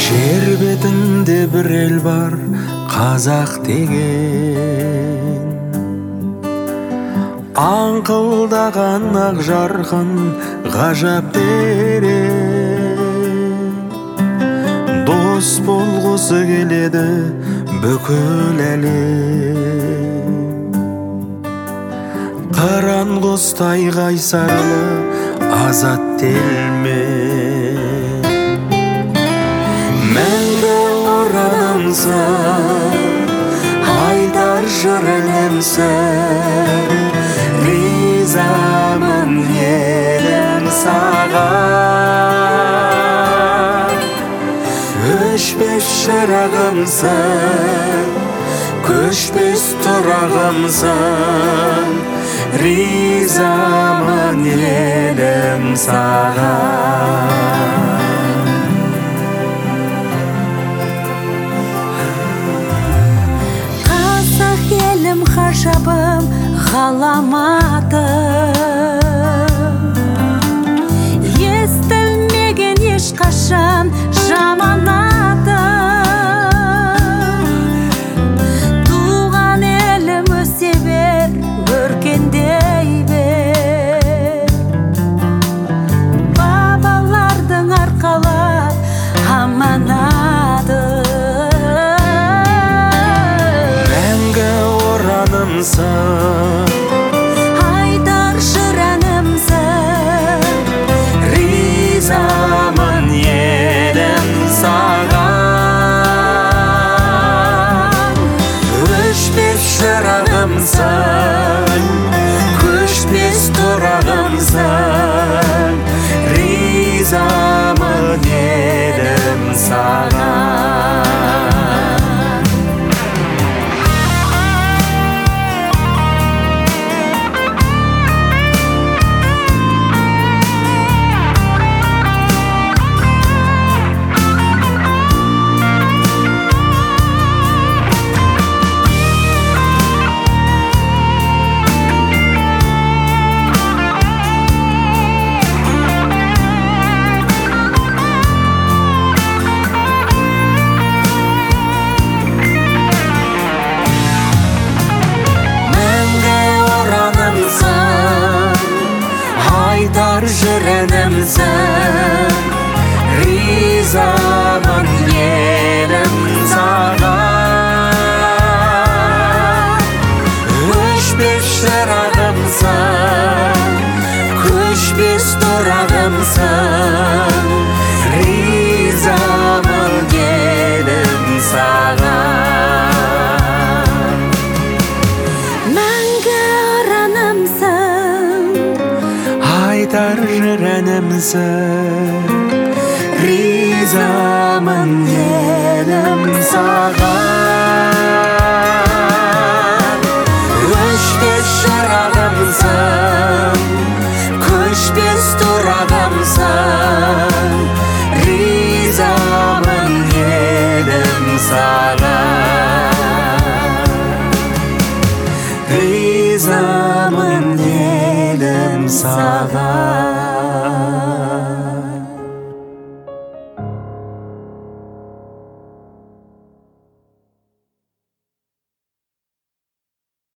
Жер бетінде бір ел бар, қазақ деген. Аңқылдаған ақ жарқын ғажап берен. Дос болғысы келеді бүкіл әлем. Қыран құстай қайсарлы азат телмен. Мәңгі оранымсың, айтар жырынымсың. Ризамын елім саған. Өшпес шырағымсың, көшпес тұрағымсың. Ризамын елім саған. Ғажабым, ғаламатым, естілмеген ешқашан жаман атым. Туған елім өсе бер, өркендей бер. Бабалардың арқалап аманаты. Айтар жырынымсың. Ризамын елім саған. Өшпес шырағымсың, көшпес тұрағымсың. Ризамын елім саған. Айтар жырынымсың. Ризамын елім саған. Өшпес шырағымсың, көшпес тұрағымсың. Ризамын елім саған. Мәңгі аранымсың. Айтар жырынымсың. Ризамын елім саған.